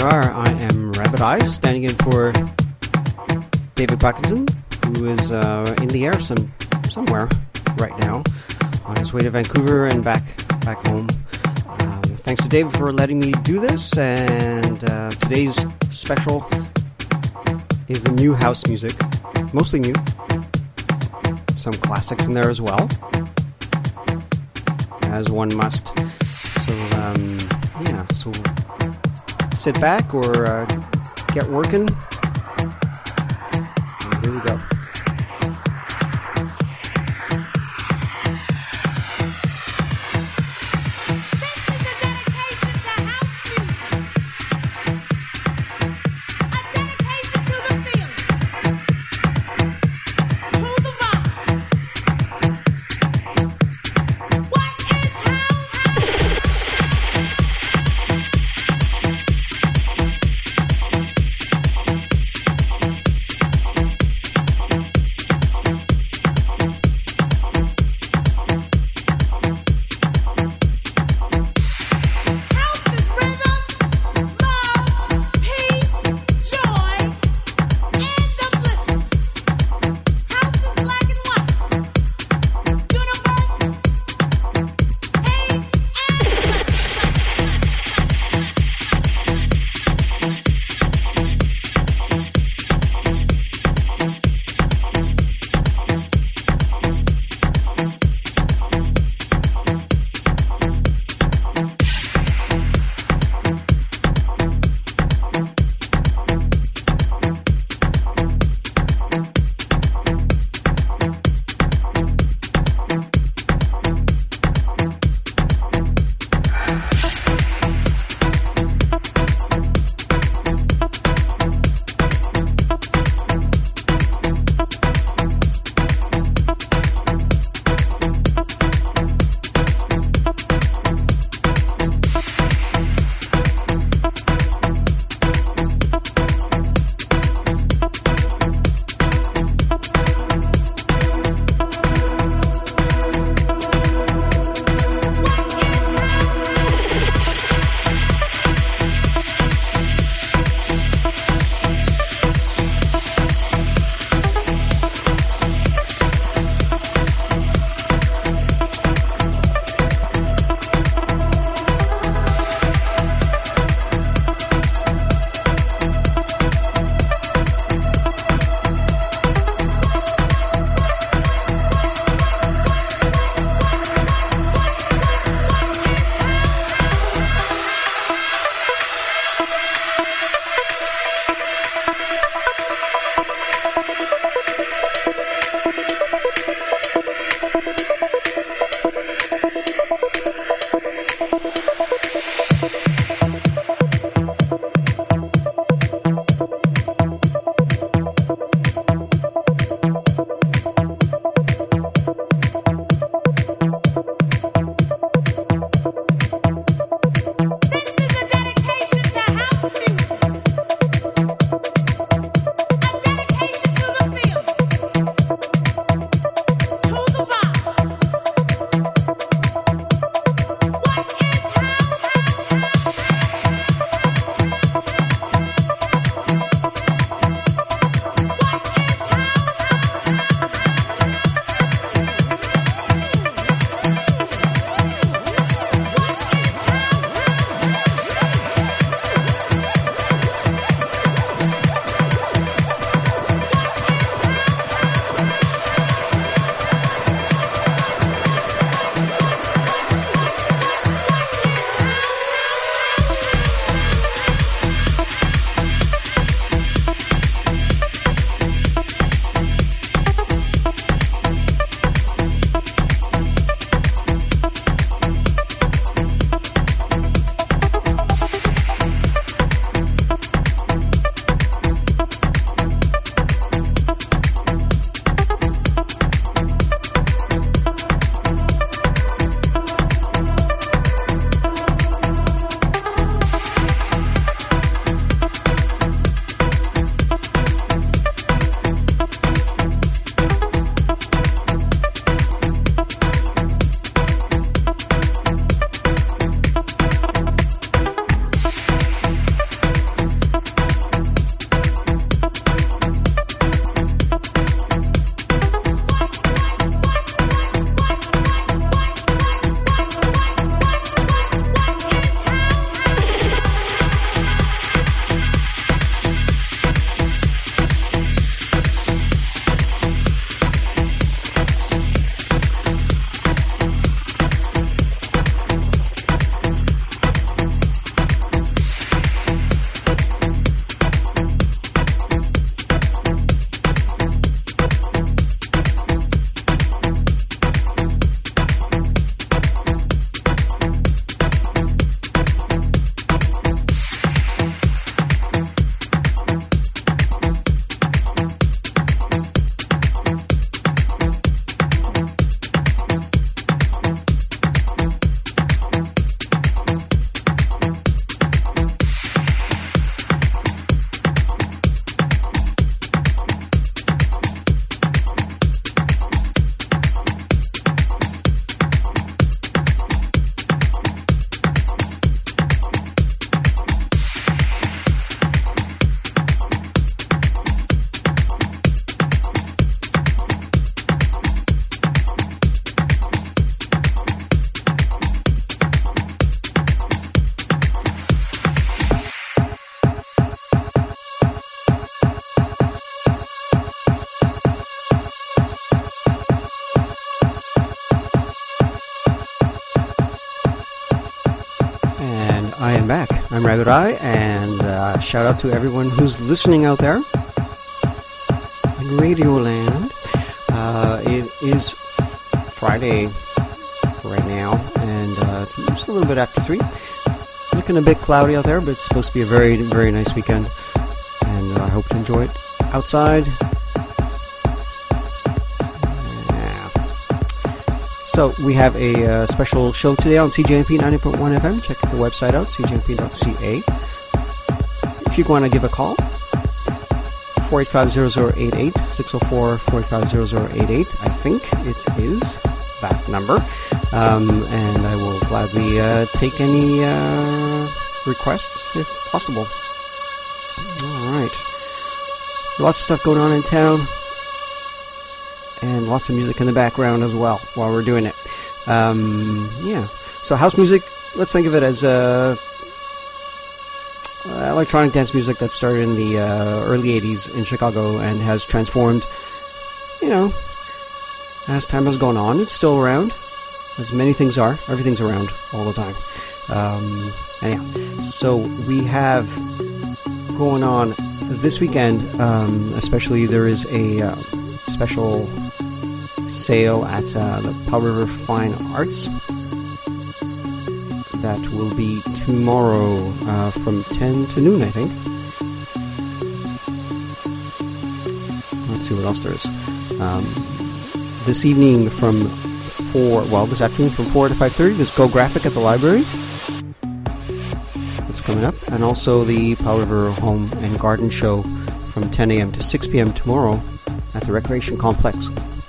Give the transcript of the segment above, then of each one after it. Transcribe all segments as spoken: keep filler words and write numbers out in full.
are. I am Rabbit Eyes, standing in for David Buckinson, who is uh, in the air some somewhere right now, on his way to Vancouver and back back home. Um, thanks to David for letting me do this, and uh, today's special is the new house music, mostly new. Some classics in there as well, as one must. So, um, yeah, so sit back or uh, get working. And here we go. I am back. I'm Rabbit Eye, and uh, shout out to everyone who's listening out there in Radioland. Uh, it is Friday right now, and uh, it's just a little bit after three. Looking a bit cloudy out there, but it's supposed to be a very, very nice weekend, and uh, I hope to enjoy it outside. So we have a uh, special show today on C J M P ninety point one F M. Check the website out, c j m p dot c a. If you want to give a call, four eight five, zero zero eight eight, six oh four, four eight five, zero zero eight eight. I think it is that number. Um, and I will gladly uh, take any uh, requests if possible. All right. Lots of stuff going on in town. And lots of music in the background as well while we're doing it. Um, yeah. So house music, let's think of it as uh, uh, electronic dance music that started in the uh, early eighties in Chicago and has transformed, you know, as time has gone on. It's still around, as many things are. Everything's around all the time. Um, anyhow, so we have going on this weekend, um, especially there is a uh, special sale at uh, the Powell River Fine Arts that will be tomorrow uh, from ten to noon, I think. Let's see what else there is. Um, this evening from four, well, this afternoon from four to five thirty, there's Go Graphic at the library. That's coming up. And also the Powell River Home and Garden Show from ten a.m. to six p.m. tomorrow at the Recreation Complex.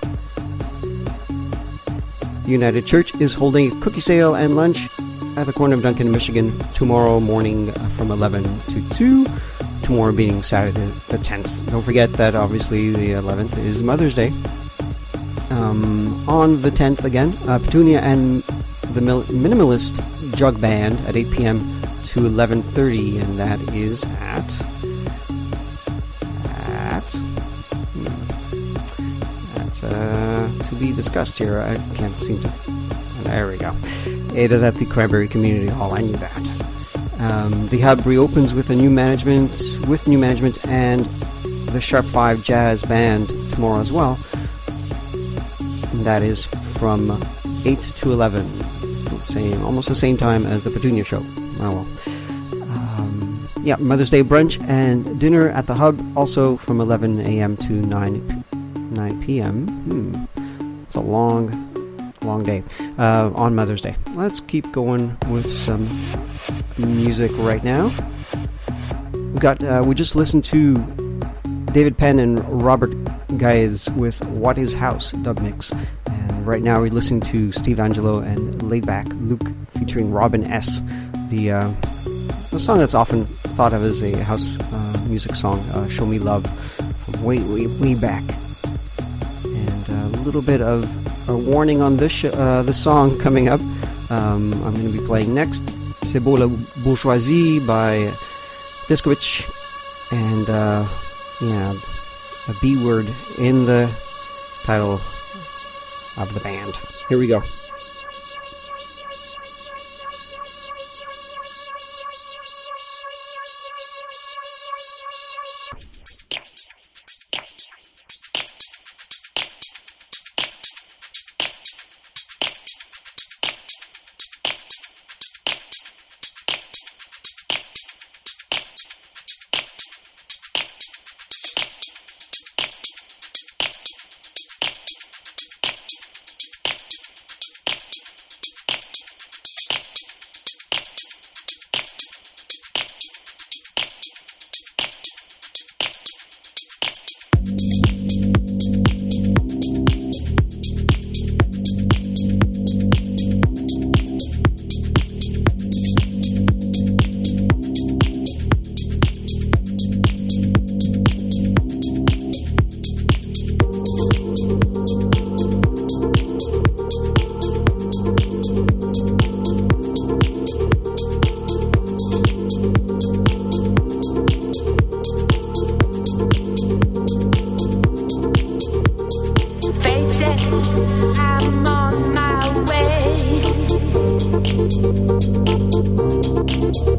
United Church is holding a cookie sale and lunch at the corner of Duncan and Michigan tomorrow morning from eleven to two. Tomorrow being Saturday the tenth. Don't forget that obviously the eleventh is Mother's Day. Um, on the tenth again, uh, Petunia and the Mil- Minimalist Jug Band at eight p.m. to eleven thirty, and that is at at Uh, to be discussed here. I can't seem to... There we go. It is at the Cranberry Community Hall. I knew that. Um, the Hub reopens with a new management, with new management and the Sharp Five Jazz Band tomorrow as well. And that is from eight to eleven. Same, almost the same time as the Petunia show. Oh well. Um, yeah, Mother's Day brunch and dinner at the Hub, also from eleven a.m. to nine p.m. Hmm. It's a long, long day uh, on Mother's Day. Let's keep going with some music right now. We got. Uh, we just listened to David Penn and Robert Guys with "What Is House" dub mix, and right now we're listening to Steve Angelo and Laidback Luke featuring Robin S. The uh, the song that's often thought of as a house uh, music song, uh, "Show Me Love," from way, way, way back. A little bit of a warning on this sh- uh, the song coming up. Um, I'm going to be playing next C'est Beau la Bourgeoisie by Diskovich, and uh, yeah, a B word in the title of the band. Here we go. I'm on my way.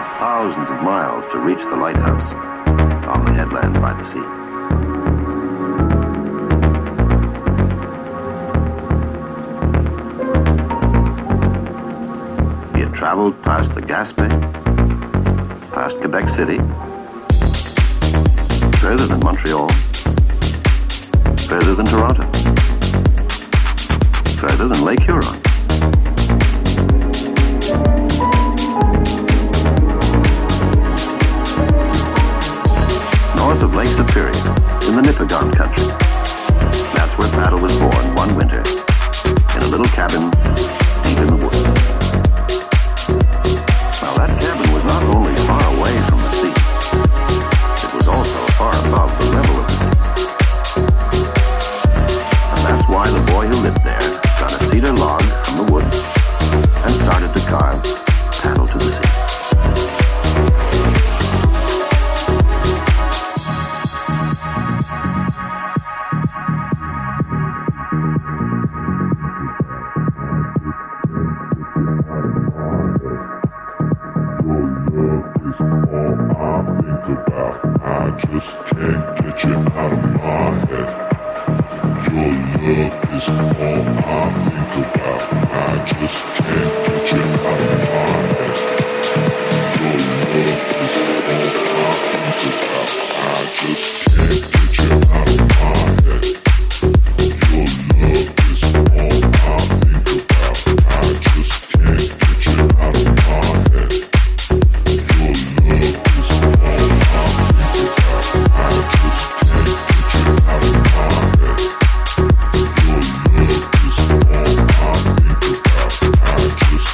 thousands of miles to reach the lighthouse on the headland by the sea. He had traveled past the Gaspé, past Quebec City, further than Montreal, further than Toronto, further than Lake Huron. North of Lake Superior, in the Nipigon country. That's where Paddle was born one winter, in a little cabin deep in the woods. Now that cabin was not only far away from the sea, it was also far above the level of the sea. And that's why the boy who lived there got a cedar log from the woods and started to carve Paddle to the Sea. Just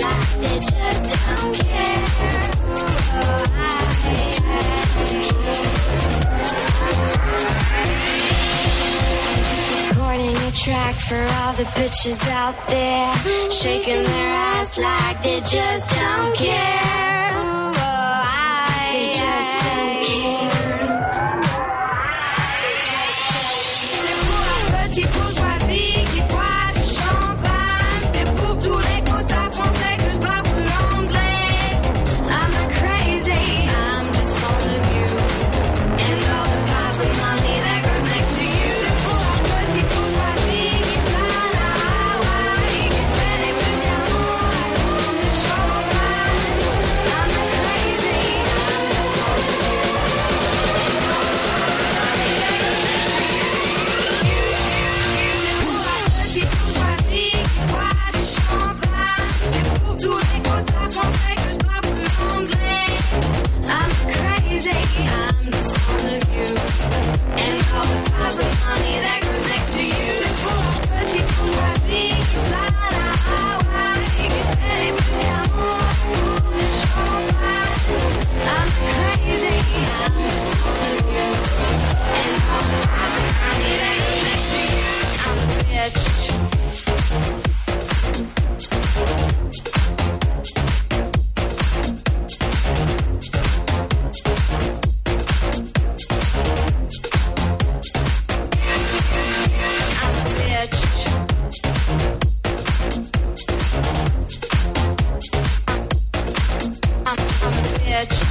like they just don't care. Oh, I, just recording a track for all the bitches out there, shaking their ass like they just don't care. Oh, I, they just don't care. They just don't care. C'est pour un petit bourgeoisie qui boit du champagne. C'est pour tous les quotas français que je bats pour l'anglais. I'm a crazy, I'm just fond of you and all the piles of money that goes next to you. C'est pour un petit bourgeoisie qui plane à Hawaii, qui se fait des plus d'amour à cause du champagne. I'm a crazy, I'm just fond of you and all the piles of money that goes next to you. You, you, you. C'est pour un petit bourgeoisie qui boit du champagne. C'est pour tous les quotas français que je bats pour l'anglais. I'm crazy, I'm just fond of you and all the piles of money that goes next to you. C'est pour un petit bourgeoisie qui plane à Hawaii, qui se fait des plus d'amour à cause du champagne. I'm crazy, I'm just fond of you and all the piles of money that goes next to you. I'm a bitch. I'm a bitch. I'm, I'm a bitch.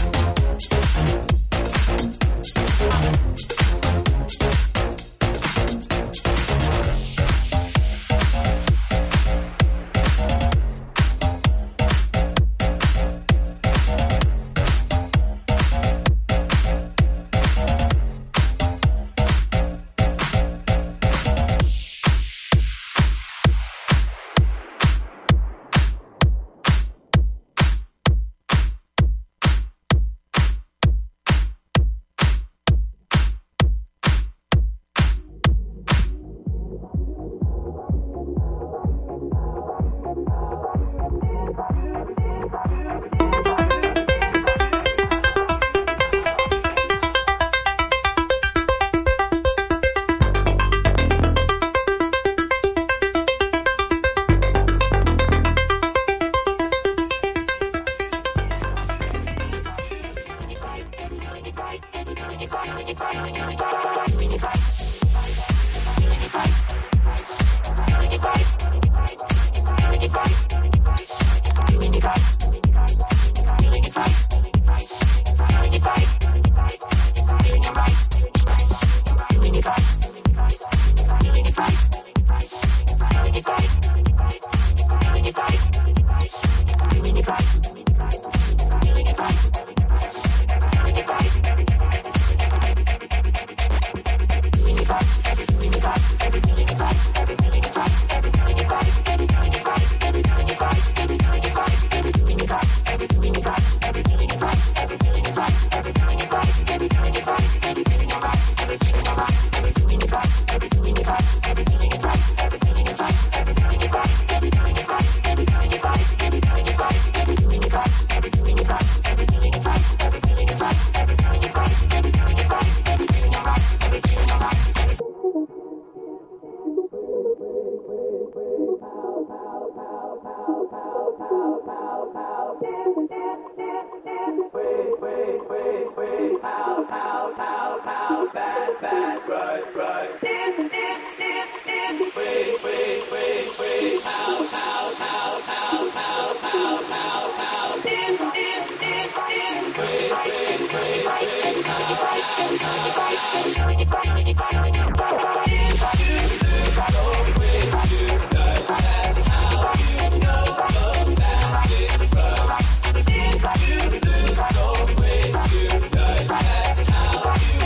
How you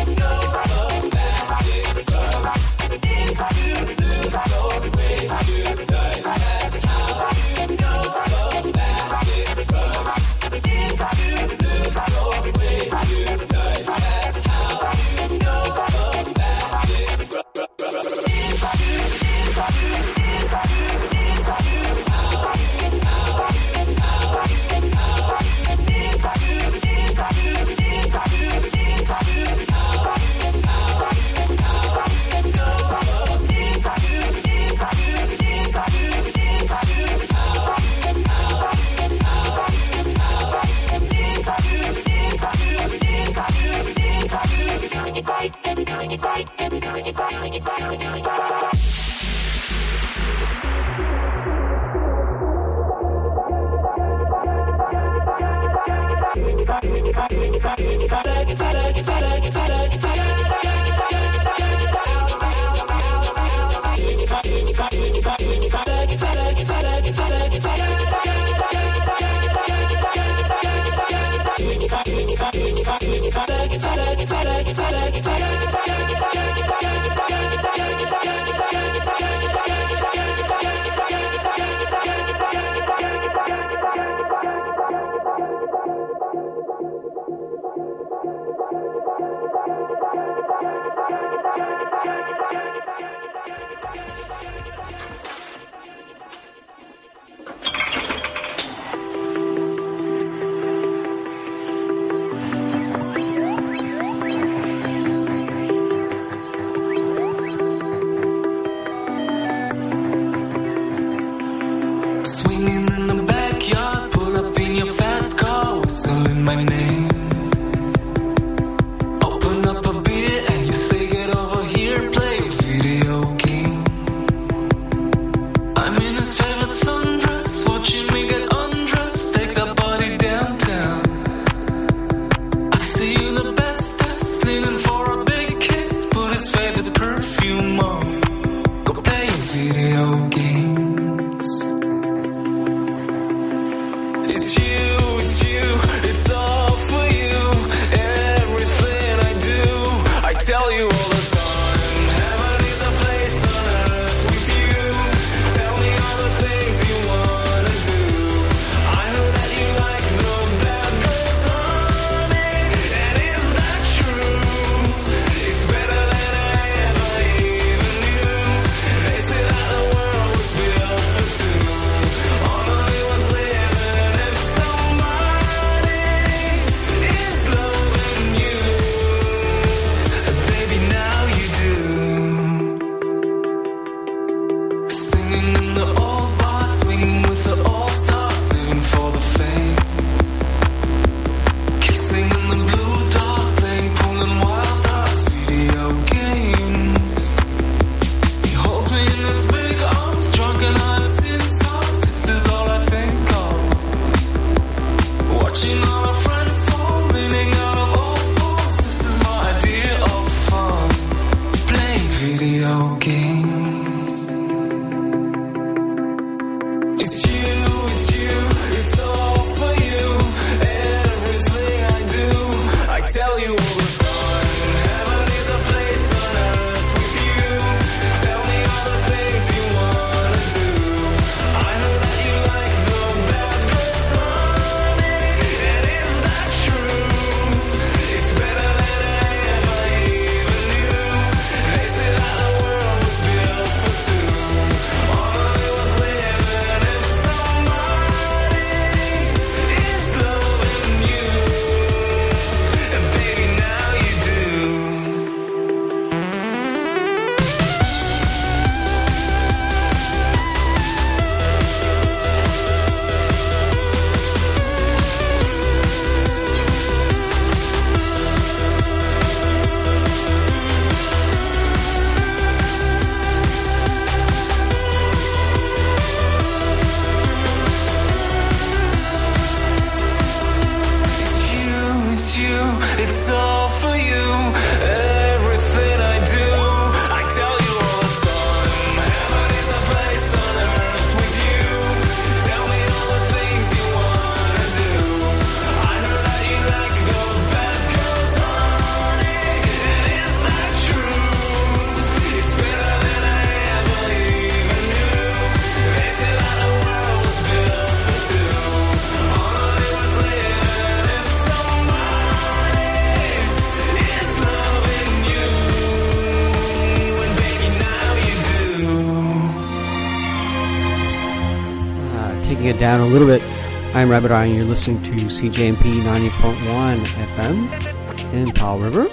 It down a little bit. I'm Rabbit Eye, and you're listening to C J M P ninety point one F M in Powell River,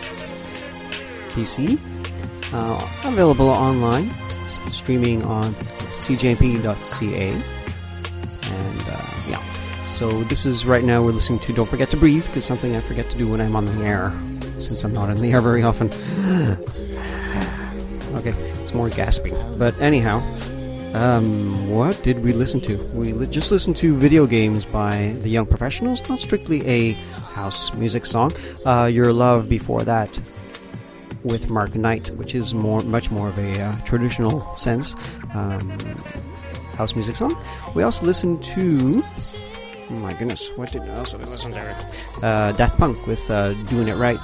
B C. Uh, available online, streaming on c j m p dot c a. And uh, yeah, so this is right now we're listening to Don't Forget to Breathe, because something I forget to do when I'm on the air, since I'm not in the air very often. Okay, it's more gasping. But anyhow, Um, what did we listen to? We li- just listened to Video Games by The Young Professionals, not strictly a house music song. Uh, Your Love before that with Mark Knight, which is more, much more of a uh, traditional sense um, house music song. We also listened to, oh my goodness, what did else did we listen to? Uh, Daft Punk with uh, Doing It Right.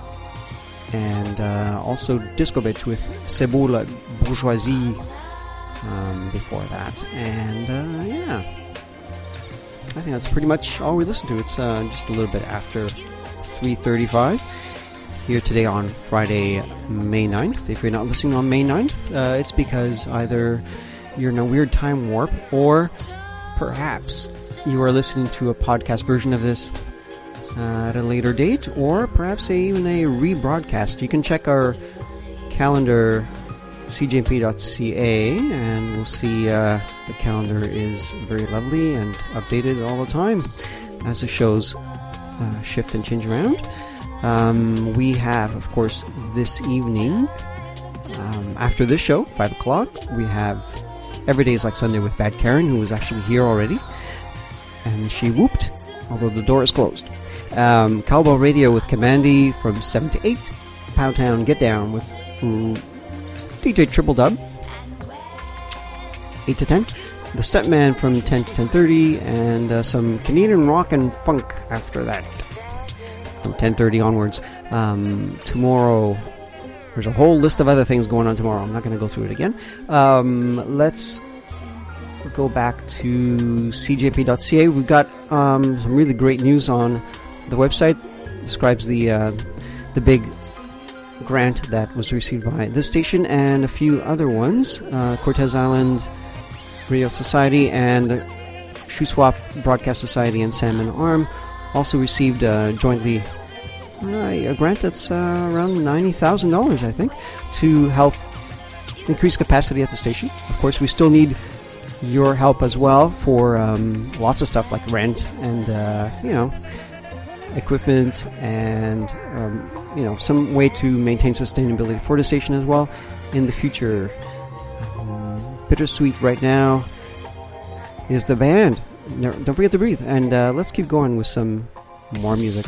And uh, also Disco Bitch with C'est beau la bourgeoisie um, before that. And uh, yeah, I think that's pretty much all we listened to. It's uh, just a little bit after three thirty-five here today on Friday, May ninth. If you're not listening on May ninth, uh, it's because either you're in a weird time warp or perhaps you are listening to a podcast version of this Uh, at a later date, or perhaps a, even a rebroadcast. You can check our calendar, c j p dot c a, and we'll see uh, the calendar is very lovely and updated all the time as the shows uh, shift and change around. Um, we have, of course, this evening, um, after this show, five o'clock, we have Every Day is Like Sunday with Bad Karen, who was actually here already, and she whooped, although the door is closed. Um, Cowbell Radio with Commandy from seven to eight. Pound Town Get Down with ooh, D J Triple Dub, eight to ten. The Stepman from ten to ten thirty, and uh, some Canadian rock and funk after that from ten thirty onwards. Um, tomorrow, there's a whole list of other things going on tomorrow. I'm not going to go through it again. Um, let's go back to c j p dot c a. We've got um, some really great news on the website. Describes the uh, the big grant that was received by this station and a few other ones. Uh, Cortez Island Radio Society and Shoe Swap Broadcast Society and Salmon Arm also received uh, jointly uh, a grant that's uh, around ninety thousand dollars, I think, to help increase capacity at the station. Of course, we still need your help as well for um, lots of stuff like rent and, uh, you know, equipment and, um, you know, some way to maintain sustainability for the station as well in the future. Um, bittersweet right now is the band. No, don't forget to breathe. And uh, let's keep going with some more music.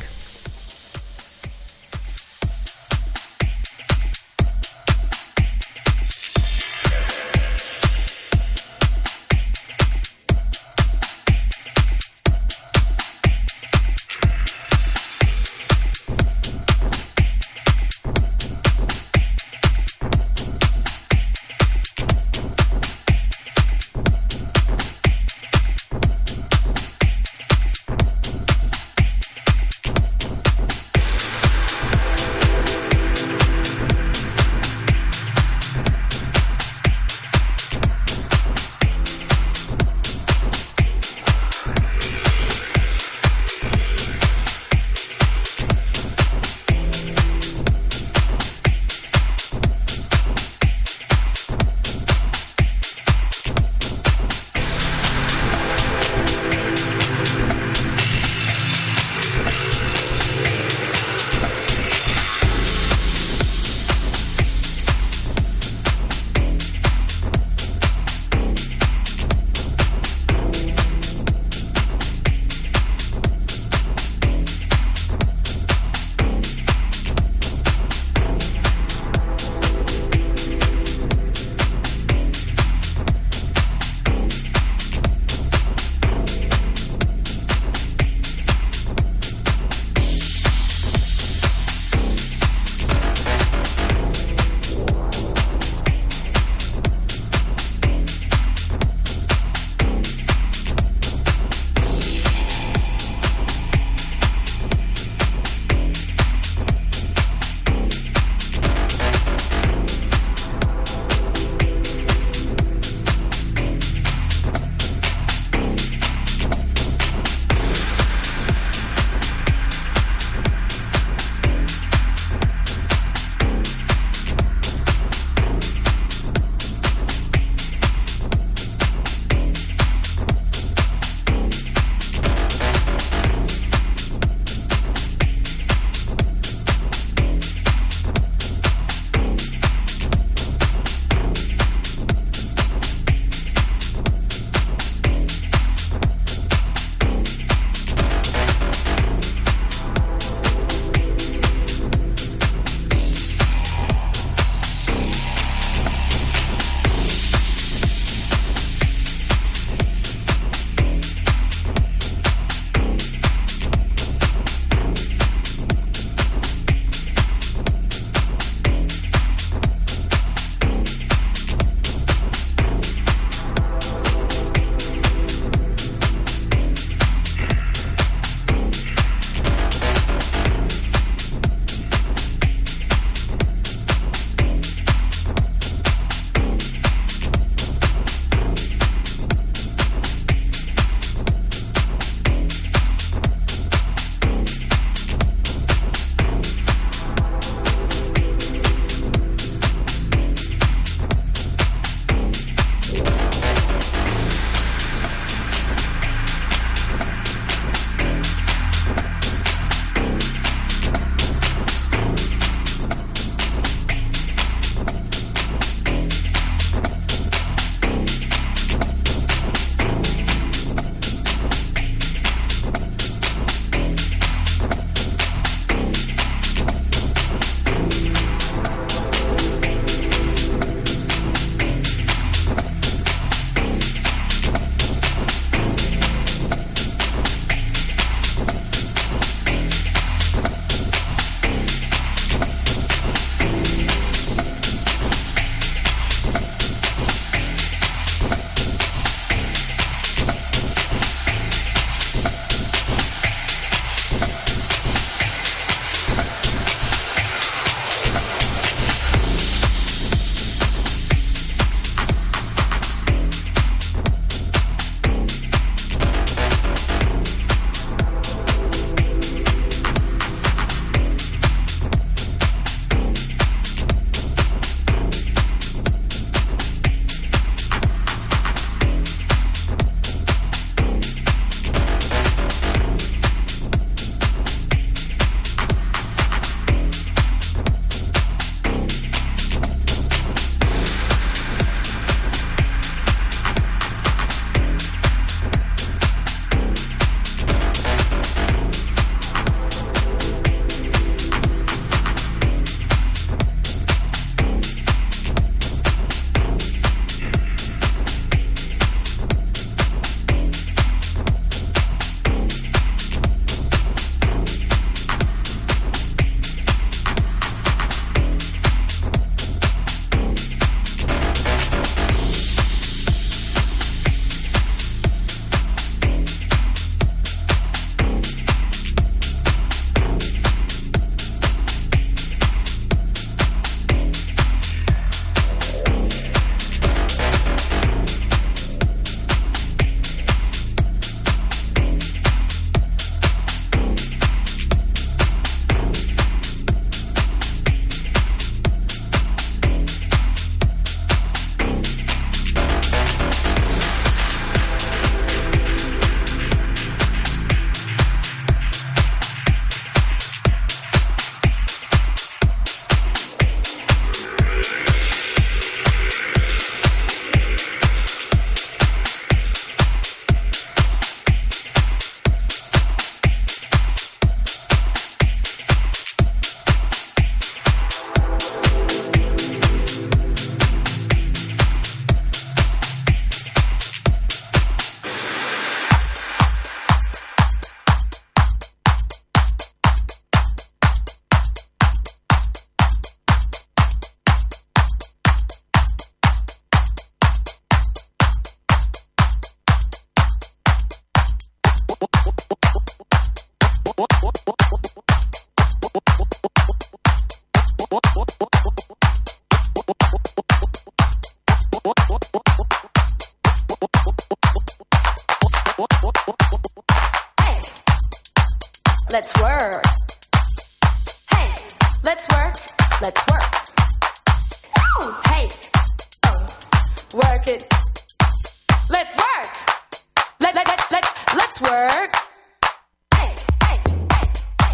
let's work. Hey, let's work, let's work. Hey, oh, work it. Let's work. Let let let let let's work. Hey, hey, hey,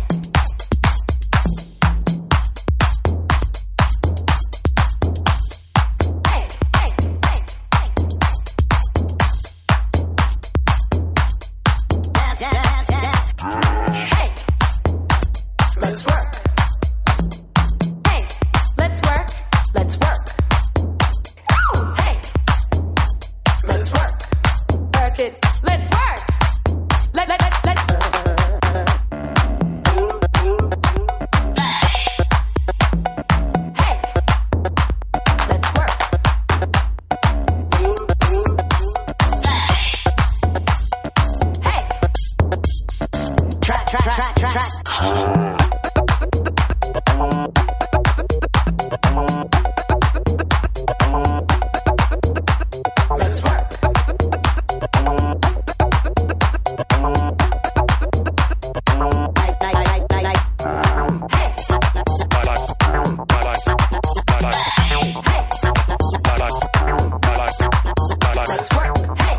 hey, hey, hey, dance, dance, dance. Hey, let's work. Hey, let's work. Let's work. Hey, let's work. Work it. Let's work. Let let let let. Hey, let's work. Hey, track track track track track. Let's work. Night, night, night, night, night. Hey. Hey. Let's work. Hey.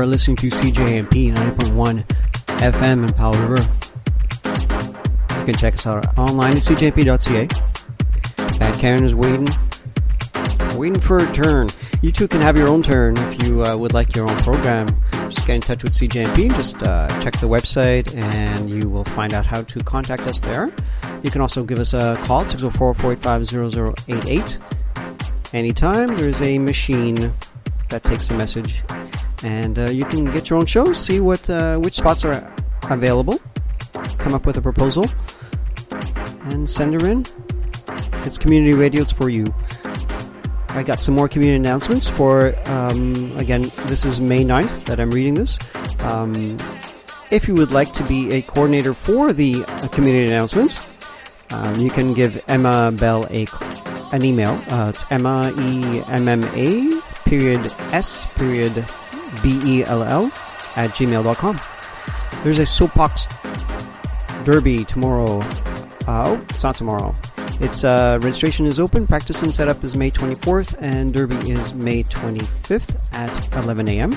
are listening to C J M P ninety point one F M in Powell River. You can check us out online at c j m p dot c a. And Karen is waiting, waiting for her turn. You too can have your own turn if you uh, would like your own program. Just get in touch with C J M P. Just uh, check the website and you will find out how to contact us there. You can also give us a call, six oh four, four eight five, zero zero eight eight. Anytime there's a machine that takes a message, and uh, you can get your own show, see what uh, which spots are available, come up with a proposal, and send her in. It's community radio, it's for you. I got some more community announcements for, um, again, this is May ninth that I'm reading this. Um, if you would like to be a coordinator for the uh, community announcements, um, you can give Emma Bell a, an email. Uh, it's Emma, E M M A, period S, period B E L L, at gmail dot com. There's a Soapbox Derby tomorrow. Uh, oh, it's not tomorrow. It's uh, registration is open. Practice and setup is May twenty-fourth, and Derby is May twenty-fifth at eleven a.m.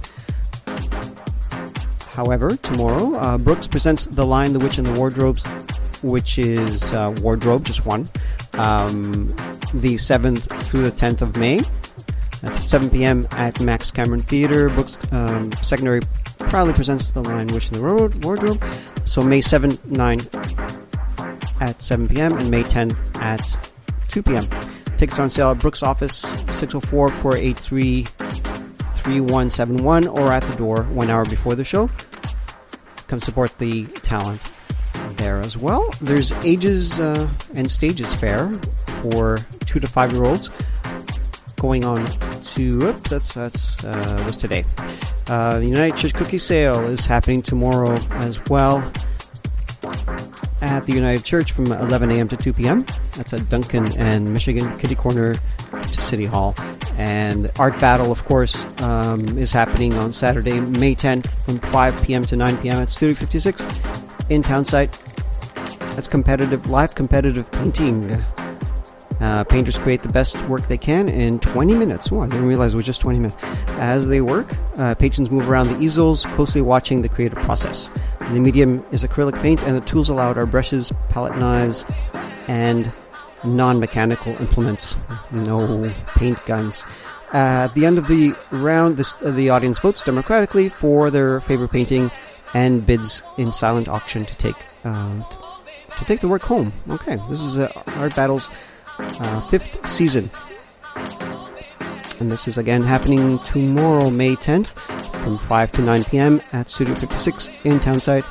However, tomorrow, uh, Brooks presents The Lion, the Witch, and the Wardrobes, which is uh, wardrobe, just one. Um, the seventh through the tenth of May. That's seven p.m. at Max Cameron Theater. Brooks um, Secondary proudly presents The Lion, Witch, and the Wardrobe. So May seventh, ninth at seven p.m. and May tenth at two p.m. Tickets are on sale at Brooks' office, six oh four, four eight three, three one seven one, or at the door one hour before the show. Come support the talent there as well. There's Ages uh, and Stages Fair for two to five year olds going on to, oops, that's, that's, uh, was today. Uh, the United Church Cookie Sale is happening tomorrow as well at the United Church from eleven a.m. to two p.m. That's at Duncan and Michigan, kitty corner to City Hall. And Art Battle, of course, um, is happening on Saturday, May tenth from five p.m. to nine p.m. at Studio fifty-six in Townsite. That's competitive, live competitive painting. Uh, painters create the best work they can in twenty minutes. Oh, I didn't realize it was just twenty minutes. As they work, uh, patrons move around the easels, closely watching the creative process. The medium is acrylic paint, and the tools allowed are brushes, palette knives, and non-mechanical implements. No paint guns. Uh, at the end of the round, this, uh, the audience votes democratically for their favorite painting and bids in silent auction to take uh, t- to take the work home. Okay, this is uh, Art Battle's uh, fifth season. And this is again happening tomorrow, May tenth, from five to nine p.m. at Studio fifty-six in Townsite.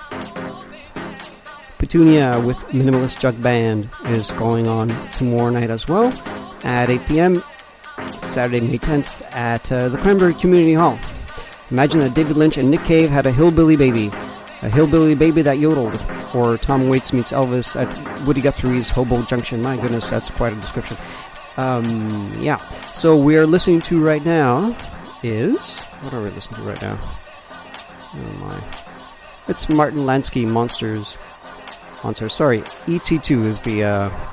Petunia with Minimalist Jug Band is going on tomorrow night as well at eight p.m. Saturday, May tenth at uh, the Cranberry Community Hall. Imagine that David Lynch and Nick Cave had a hillbilly baby. A hillbilly baby that yodeled. Or Tom Waits meets Elvis at Woody Guthrie's Hobo Junction. My goodness, that's quite a description. Um, yeah. So we're listening to right now is... What are we listening to right now? Oh my. It's Martin Lansky, Monsters. Monsters. Sorry. E T two is the, uh,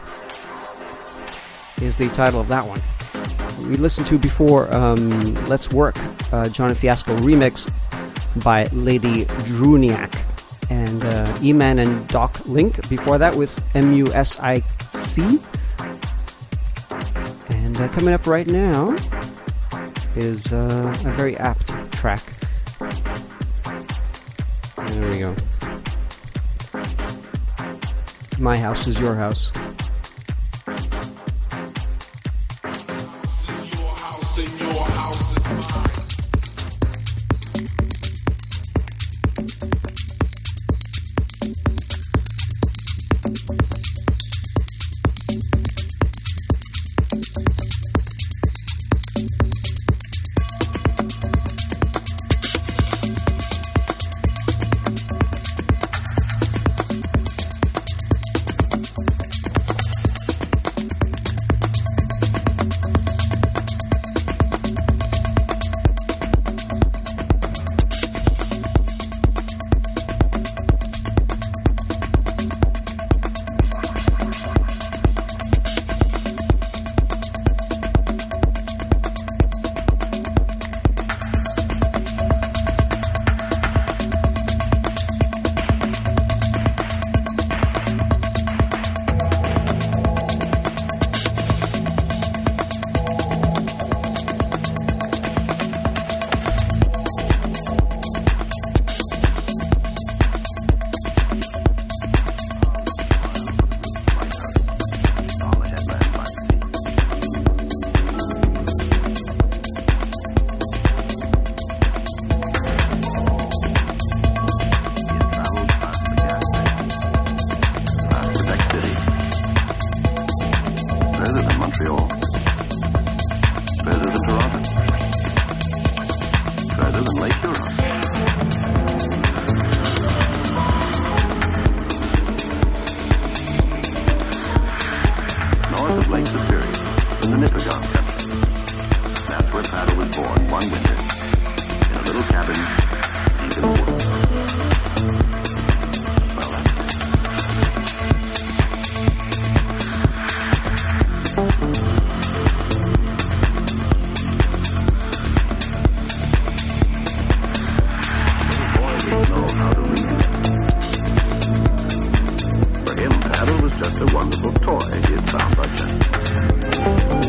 is the title of that one. We listened to before, um, Let's Work, uh, John Fiasco remix by Lady Druniak. And, uh, E-Man and Doc Link before that with M U S I C. And uh, coming up right now is uh, a very apt track. There we go. My House is Your House. This is your house and your house is mine. toy, did Tom Butcher.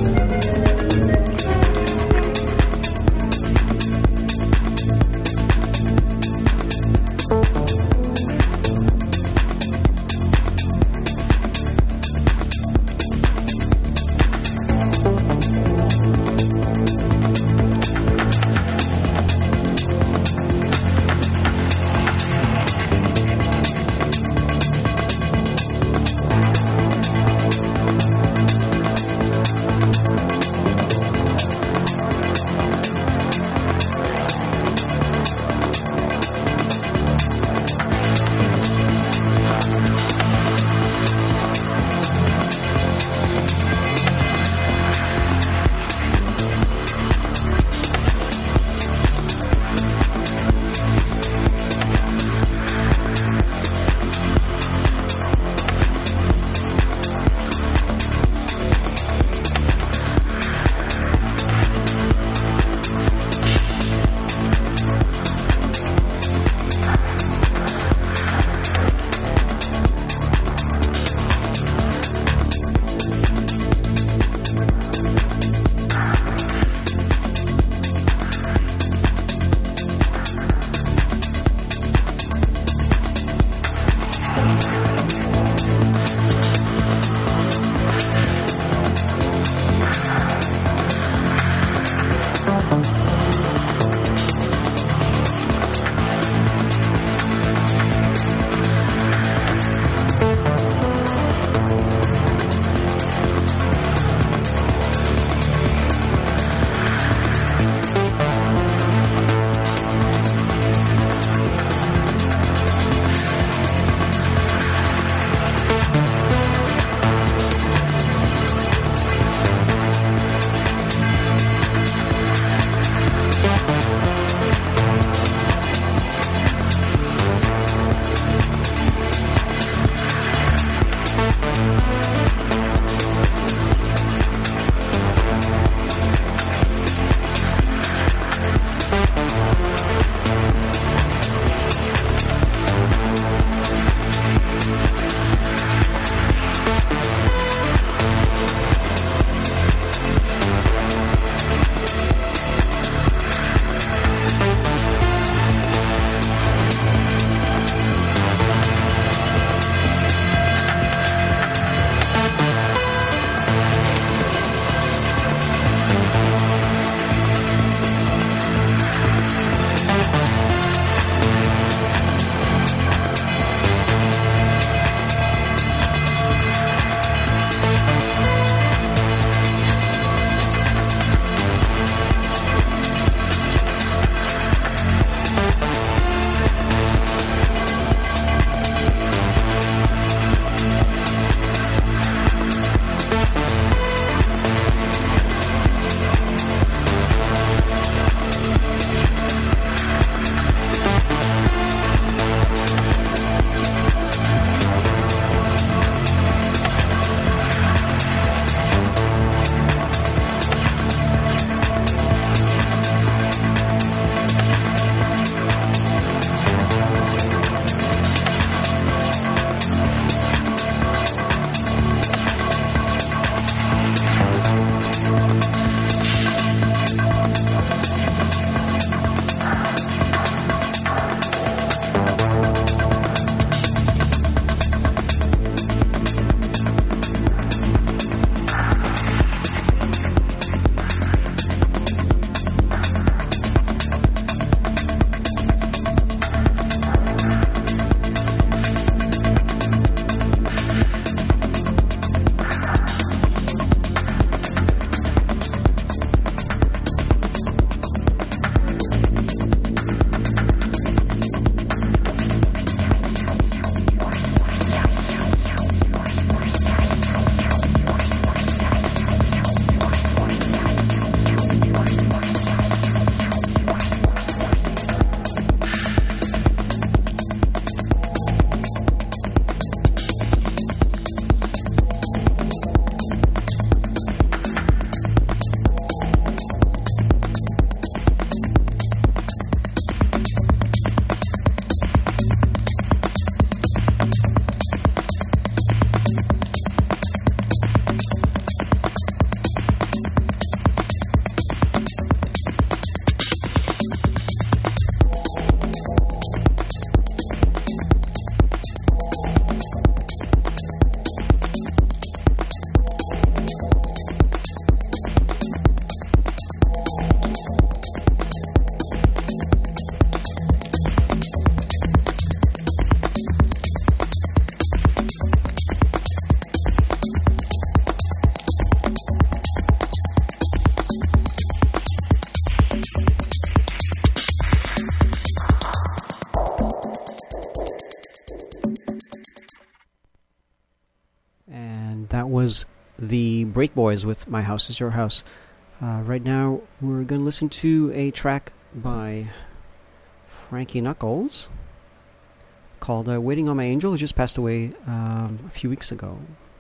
was the Break Boys with My House Is Your House. Uh, right now, we're going to listen to a track by Frankie Knuckles called uh, Waiting on My Angel, who just passed away um, a few weeks ago.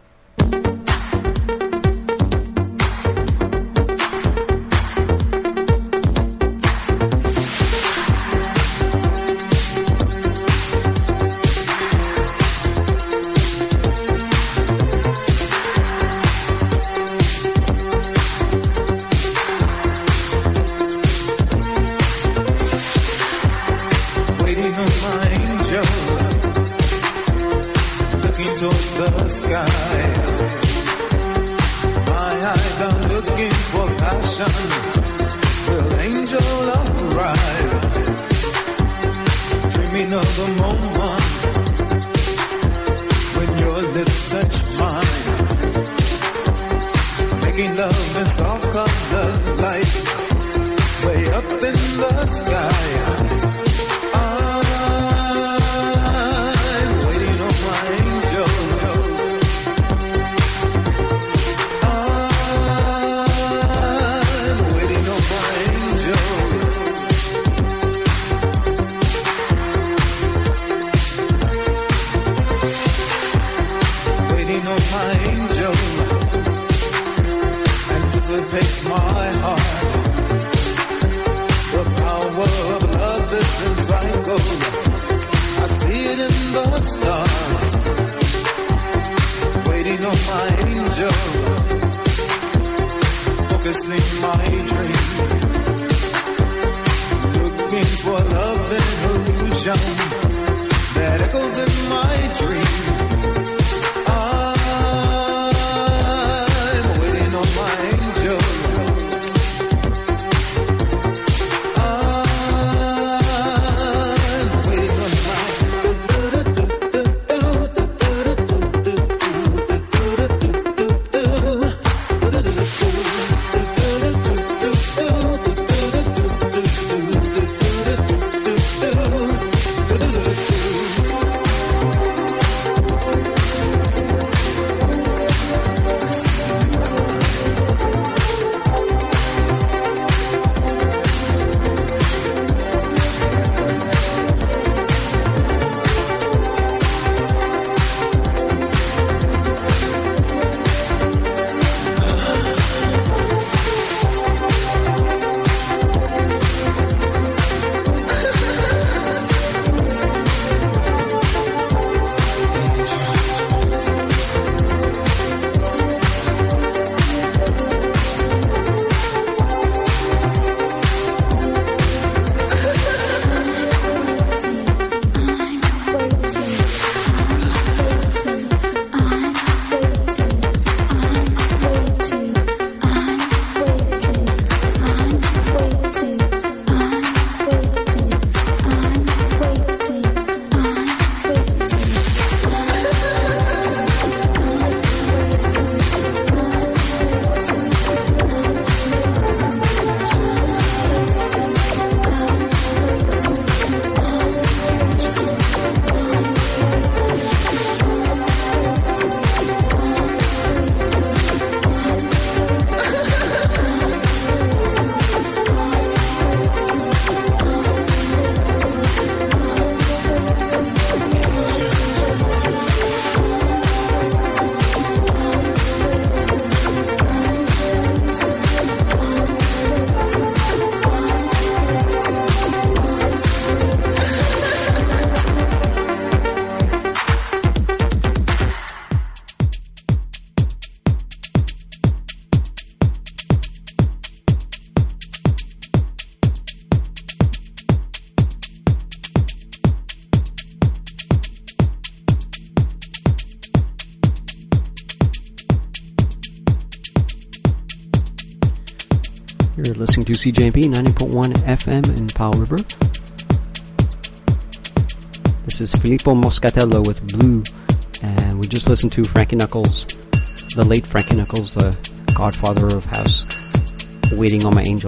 You're listening to C J M P ninety point one F M in Powell River. This is Filippo Moscatello with Blue, and we just listened to Frankie Knuckles, the late Frankie Knuckles, the godfather of house, Waiting on My Angel.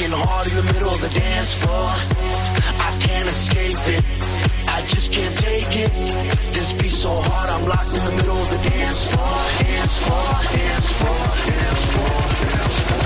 going hard in the middle of the dance floor. I can't escape it, I just can't take it. This beat so hard, I'm locked in the middle of the dance floor. Dance floor, dance floor, dance floor, dance floor.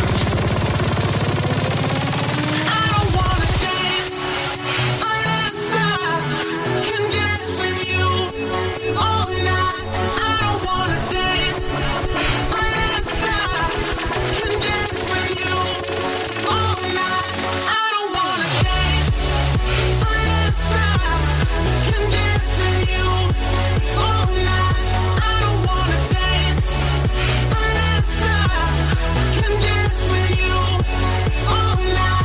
I don't wanna dance unless I can dance with you all night. I don't wanna dance unless I can dance with you all night. I don't wanna dance unless I can dance with you all night. I don't wanna dance unless I can dance with you all night.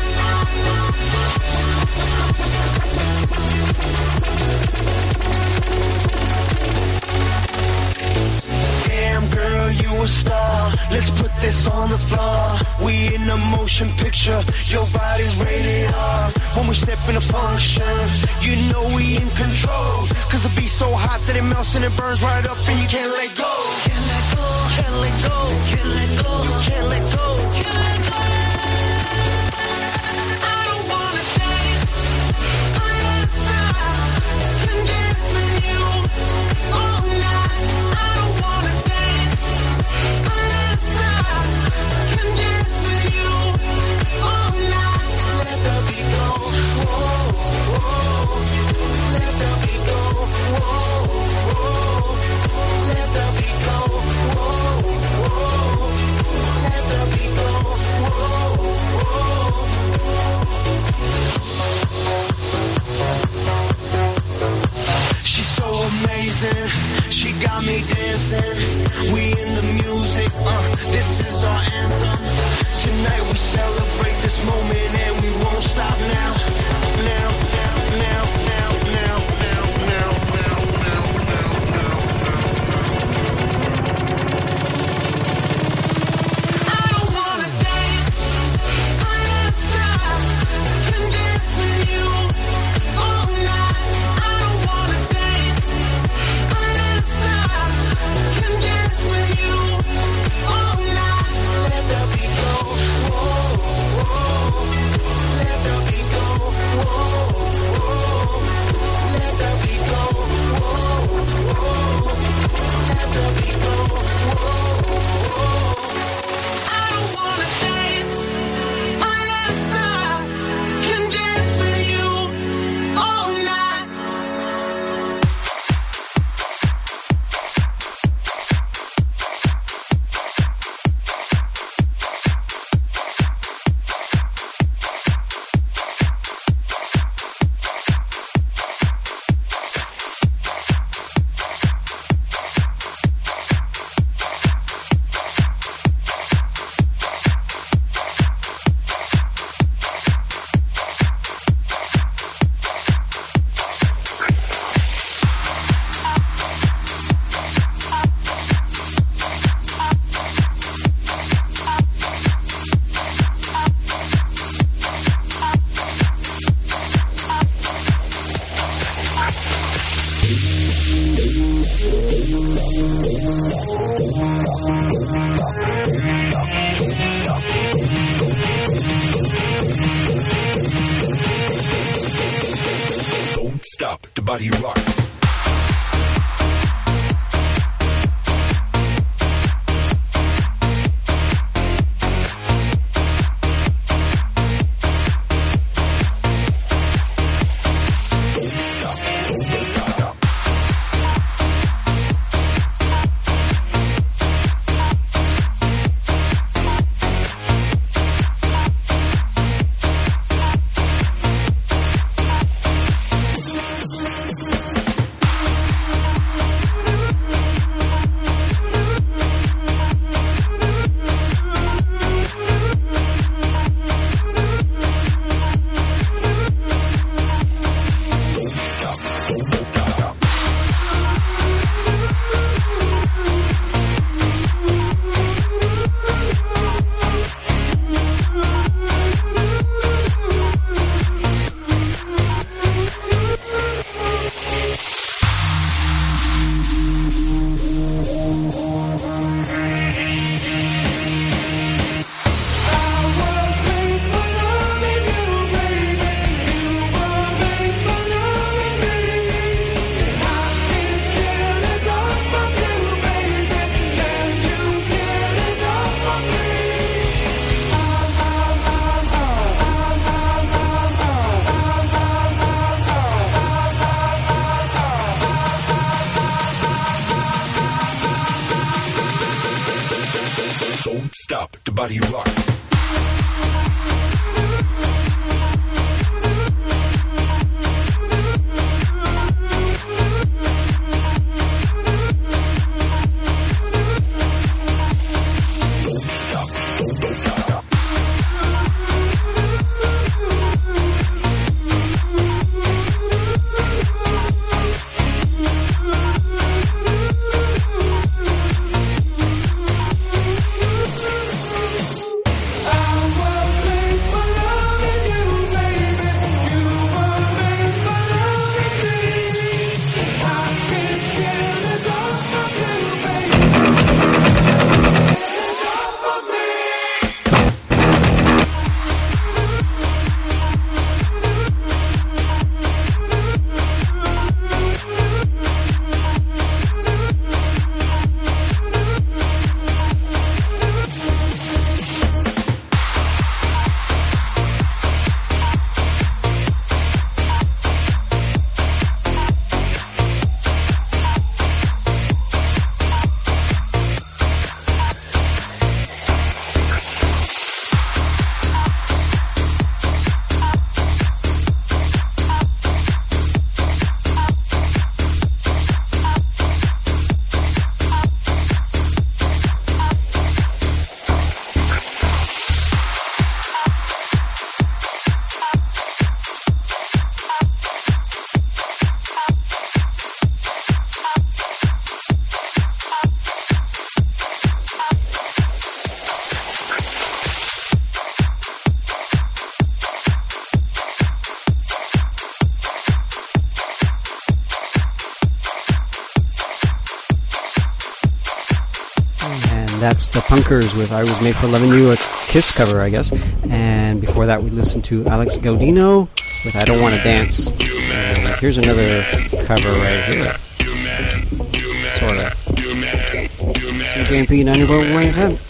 Damn girl, you a star. Let's put this on the floor. We in a motion picture. Your body's rated R. When we step in a function, you know we in control. Cause the beat's so hot that it melts and it burns right up and you can't let go. Can't let go, can't let go, can't let go, can't let go, can't let go. I don't wanna dance unless I can dance with you all night. I don't wanna dance unless I can dance with you all night. Let the beat go, whoa, whoa. Let the beat go, whoa, whoa. Let the beat go, whoa, whoa. Let the beat go, whoa, whoa. She's so amazing, she got me dancing. We in the music, uh, this is our anthem. Tonight we celebrate this moment and we won't stop now. Now, now, now, now, now, now, now, now, now, now, I don't wanna dance unless I can dance with you all night. I don't wanna dance unless I can dance with you all night. Let the beat go, whoa, whoa. Let the beat go, whoa, whoa. Let the beat go, whoa, whoa. Let the beat go, whoa, whoa. I don't wanna dance unless I can dance with you all night. Don't stop the body rock. Don't stop, don't stop. body rock. Don't stop, don't, don't stop. That's the Punkers with I Was Made for Loving You, a Kiss cover, I guess. And before that, we listened to Alex Gaudino with I Don't Want to Dance. And here's another cover right here. Sort of. C J M P ninety point one F M.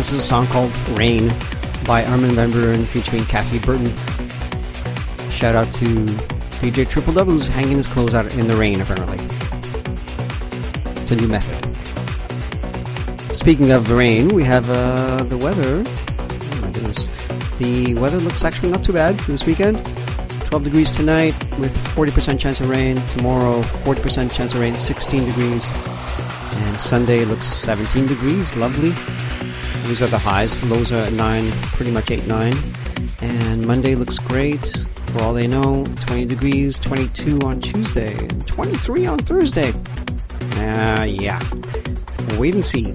This is a song called Rain by Armin van Buuren featuring Kathy Burton. Shout out to D J Triple W who's hanging his clothes out in the rain, apparently. It's a new method. Speaking of the rain, we have uh, the weather. Oh my goodness. The weather looks actually not too bad for this weekend. twelve degrees tonight with forty percent chance of rain. Tomorrow, forty percent chance of rain, sixteen degrees. And Sunday looks seventeen degrees, lovely. These are the highs. Lows are at nine, pretty much eight, nine. And Monday looks great. For all they know, twenty degrees, twenty-two on Tuesday, and twenty-three on Thursday. Uh, yeah. We'll wait and see.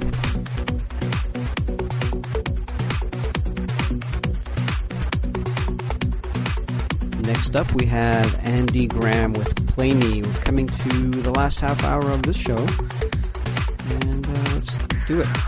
Next up, we have Andy Graham with Play Me. We're coming to the last half hour of this show. And uh, let's do it.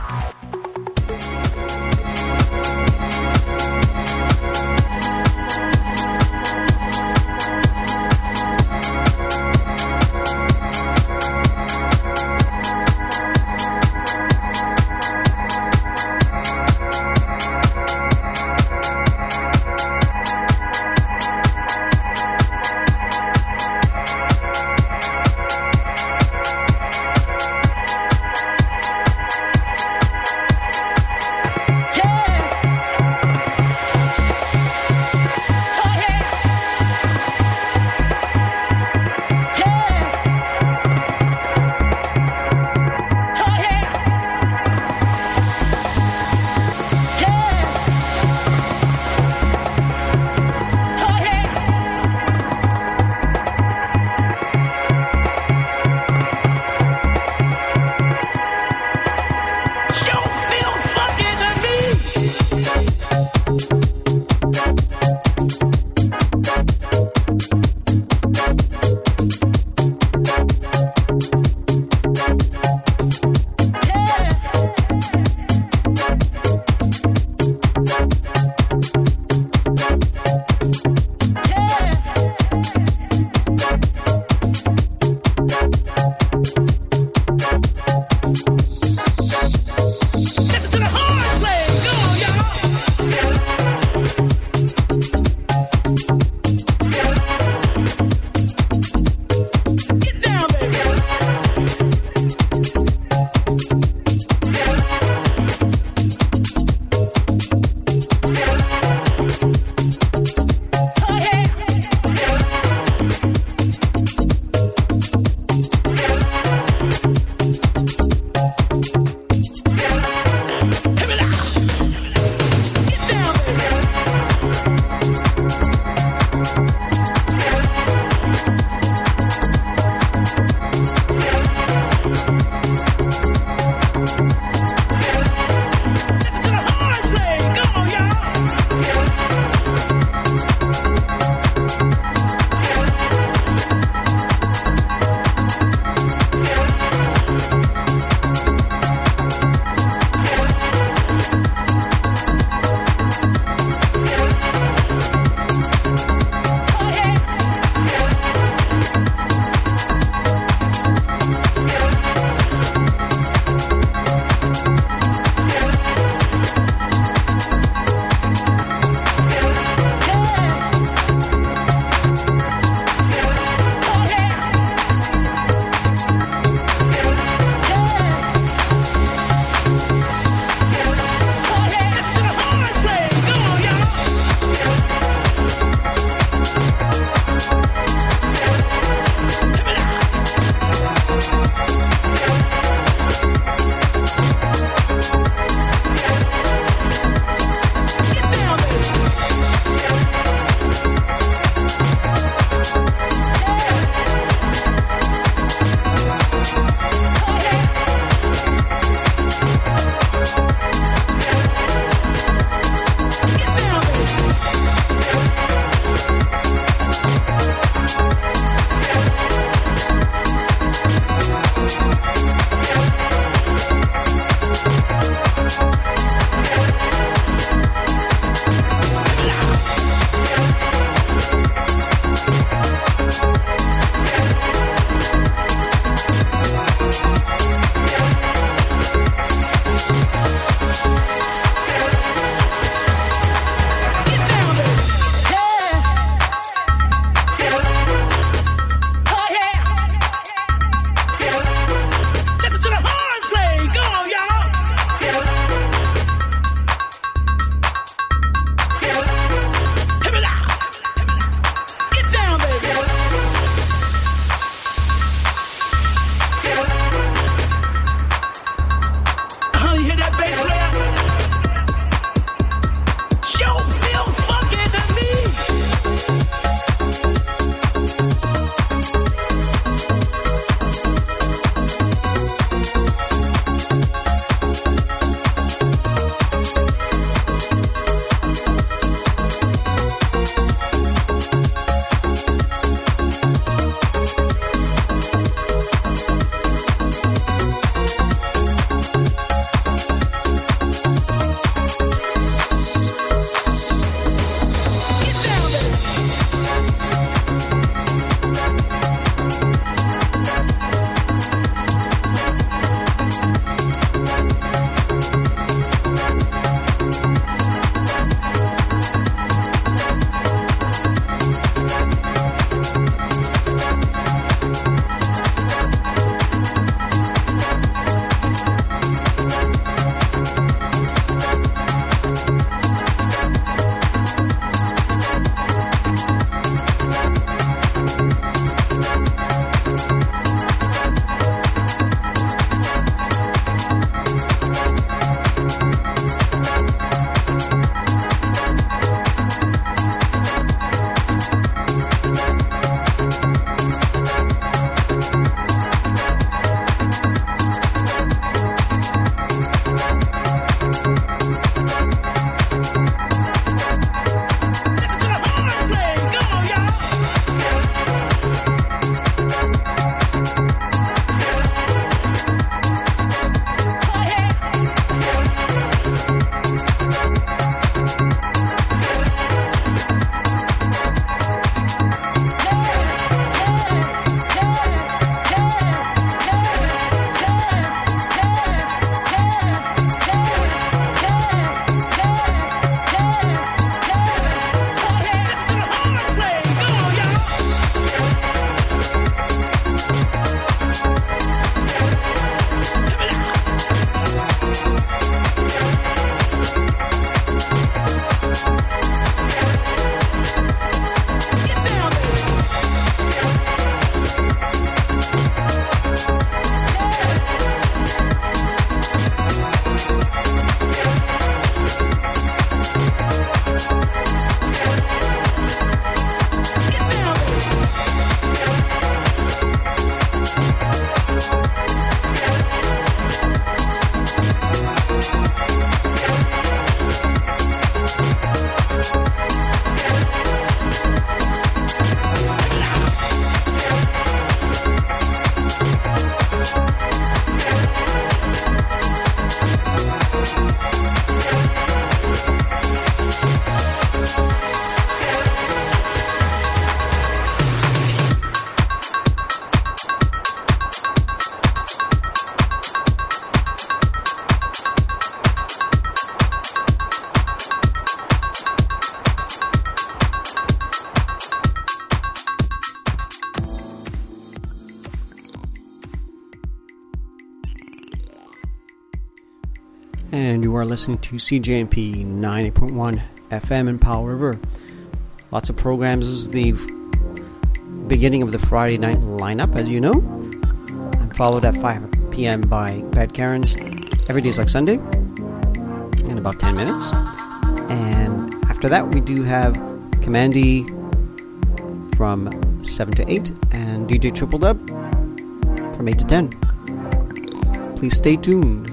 and you are listening to C J N P ninety point one F M in Powell River. Lots of programs. This is the beginning of the Friday night lineup, as you know. I'm followed at five p.m. by Bad Karens. Every day is like Sunday, in about ten minutes. And after that, we do have Commandy from seven to eight, and D J Triple Dub from eight to ten. Please stay tuned.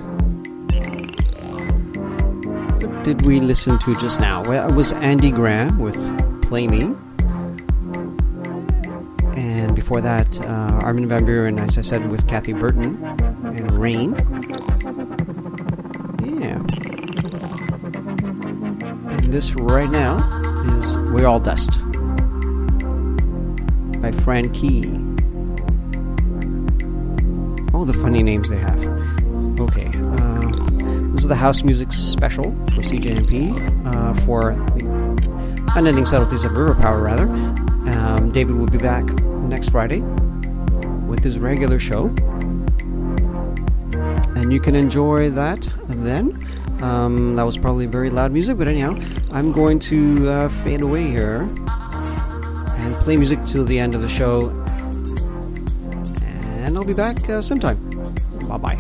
What did we listen to just now? Well, it was Andy Graham with Play Me. And before that, uh, Armin van Buuren, as I said, with Kathy Burton and Rain. Yeah. And this right now is We're All Dust by Fran Key. Oh, the funny names they have. Okay. Uh, this is the House Music Special for C J N P uh, for Unending Subtleties of River Power, rather. Um, David will be back next Friday with his regular show. And you can enjoy that then. Um, that was probably very loud music, but anyhow, I'm going to uh, fade away here and play music till the end of the show. And I'll be back uh, sometime. Bye-bye.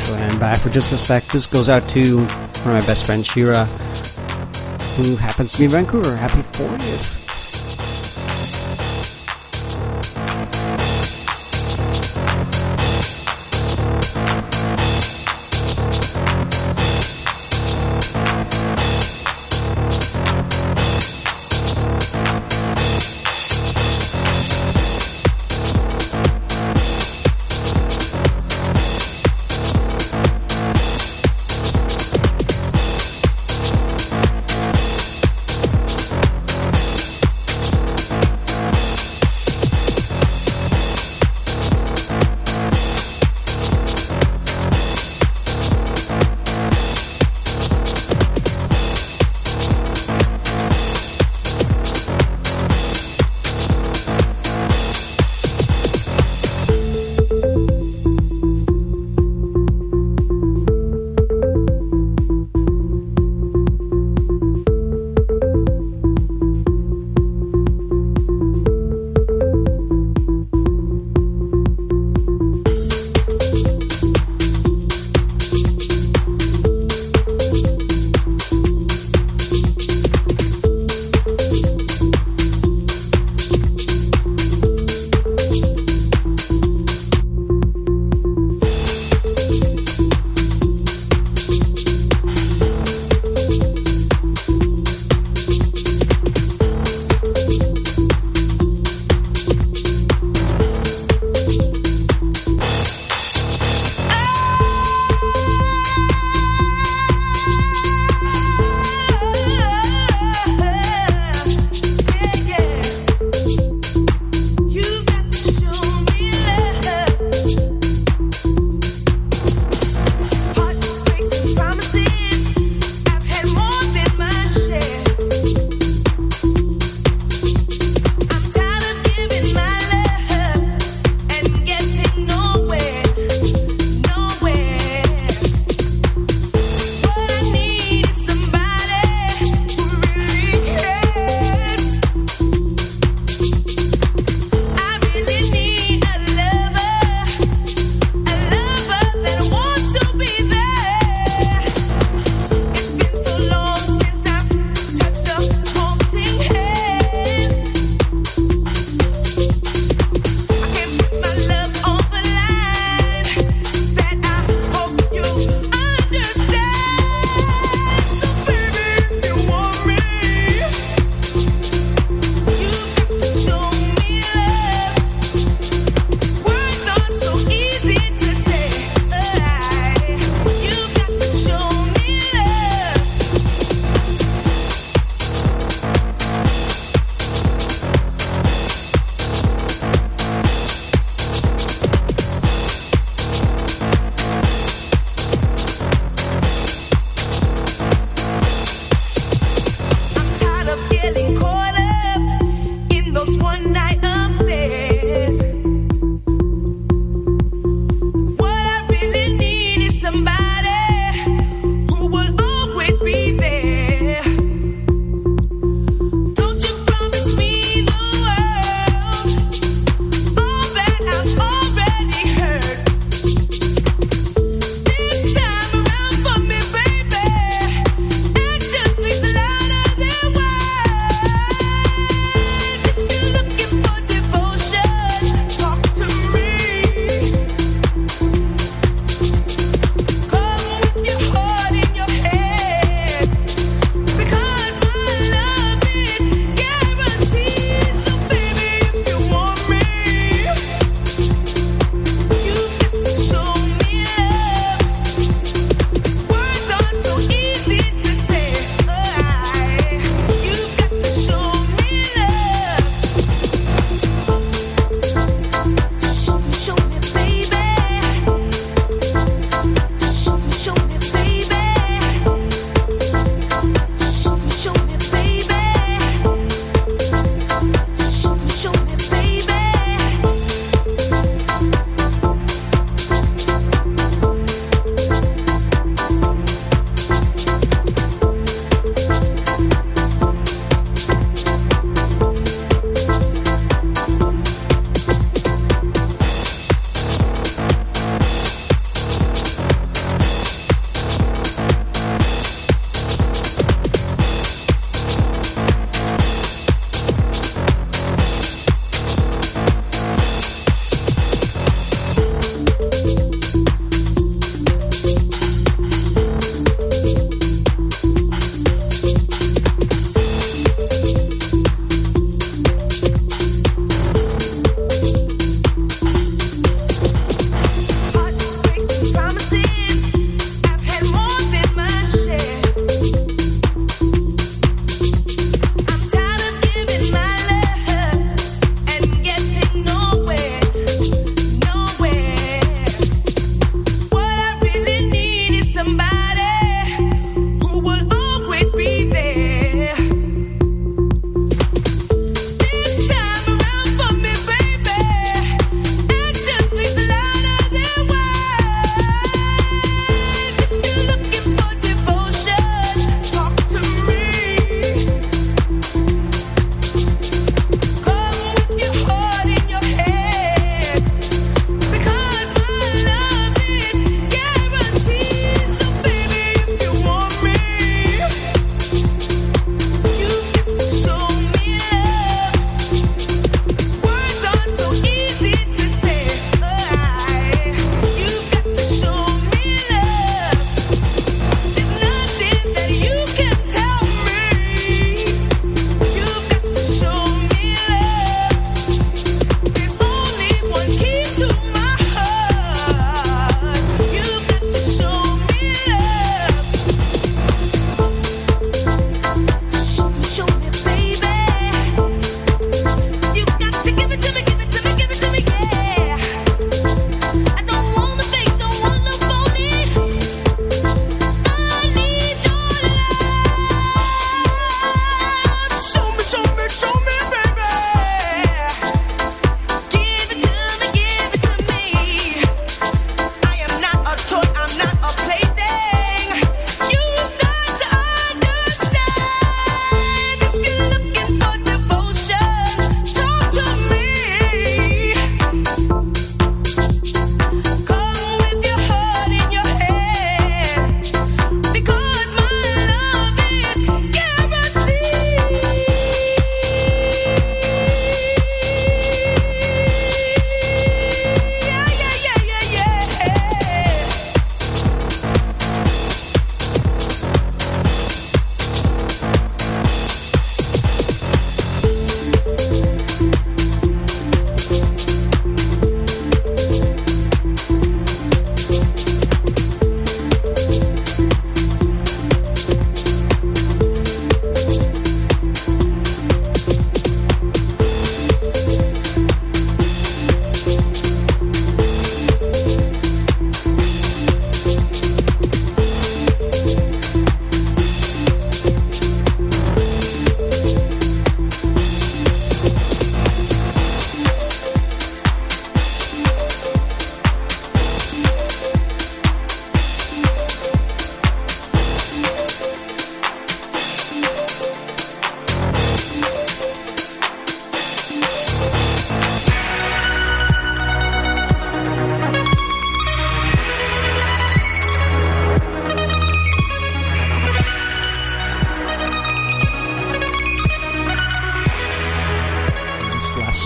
Go ahead and back for just a sec. This goes out to one of my best friends, Shira, who happens to be in Vancouver. Happy fortieth.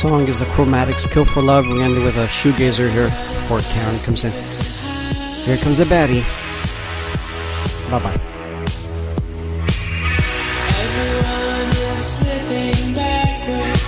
song is the Chromatics, Kill for Love. We're going to end it with a shoegazer here before Karen comes in. Here comes the baddie. Bye-bye. Everyone is slipping backwards.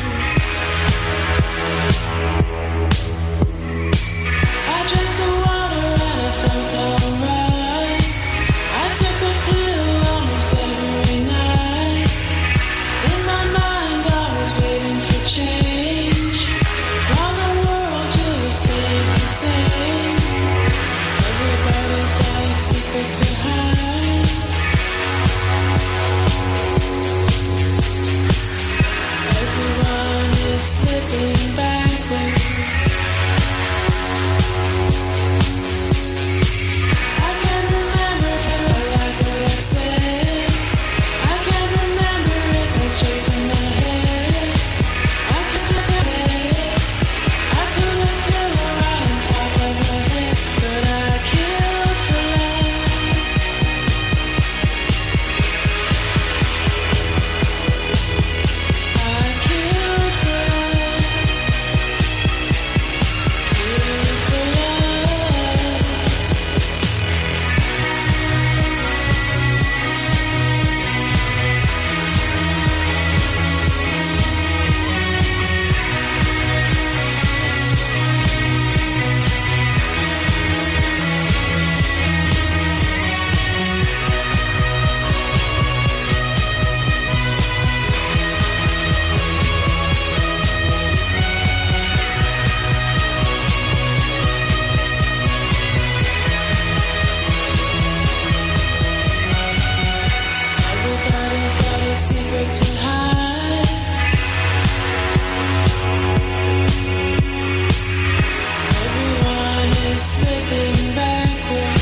I drank the water and I felt alright. I took a pill almost every night. In my mind I was waiting for change, while the world just stayed the same. Everybody's got a secret to hide. Everyone is slipping backwards. I can't remember if I like what I said. I can't remember if it went straight to my head. I could do it. I put a pillow right on top of her head, but I killed for love. I killed for love. Killed for love. Everybody's got a secret to hide. Everyone is slipping backward.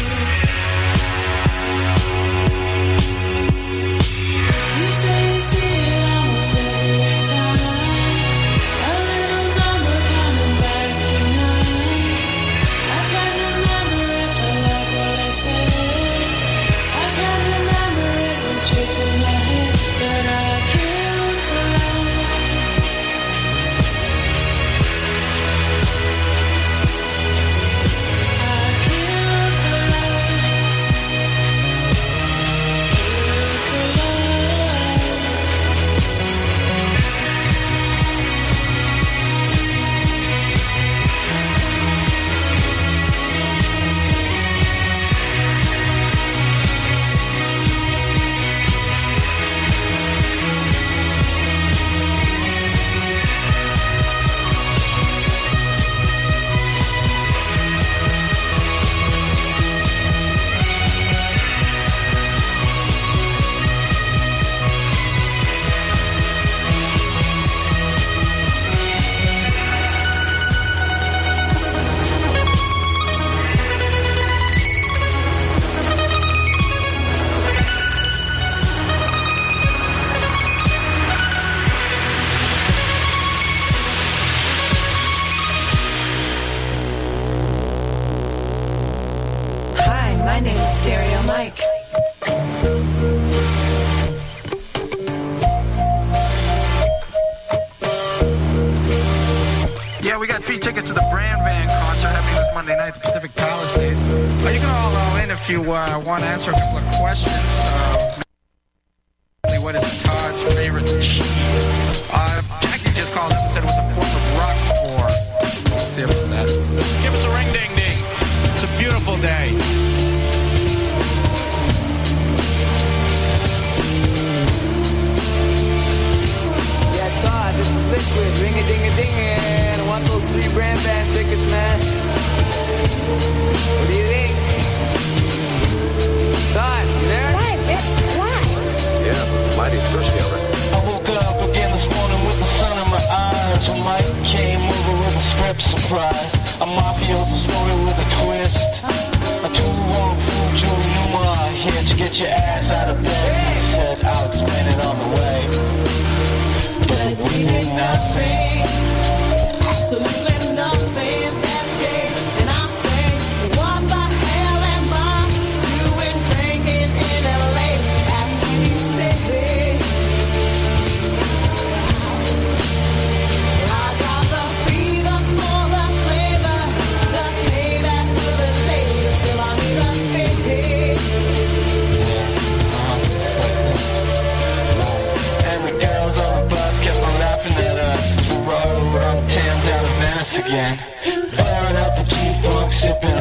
You say you see it almost every time. A little number coming back tonight. I can't remember if I like what I said. I can't remember it went straight to my head, but I killed for love. I killed for love. Killed for Hi, my name is Stereo Mike. Yeah, we got free tickets to the Brand Van concert happening this Monday night at the Pacific Palisades. Uh, you can all roll in if you uh, want to answer a couple of questions. Uh, what is Todd's favorite cheese? Uh, Jackie just called up and said it was a form of rock for. Let's see about that. Give us a ring ding ding. It's a beautiful day. Yeah, Todd, this is Liquid. Ring a ding a ding and I want those three Brand Van tickets, man. What do you think? Todd, you there? Yeah, mighty thirsty over it. I woke up again this morning with the sun in my eyes. When Mike came over with a script surprise. A mafioso story with a twist. A two-wrong fool, Julie Numa. Here to get your ass out of bed. He said, I'll explain it on the way. But we did nothing. Absolutely nothing that day. And I say, what the hell am I doing drinking in L A at twenty-six? I got sipping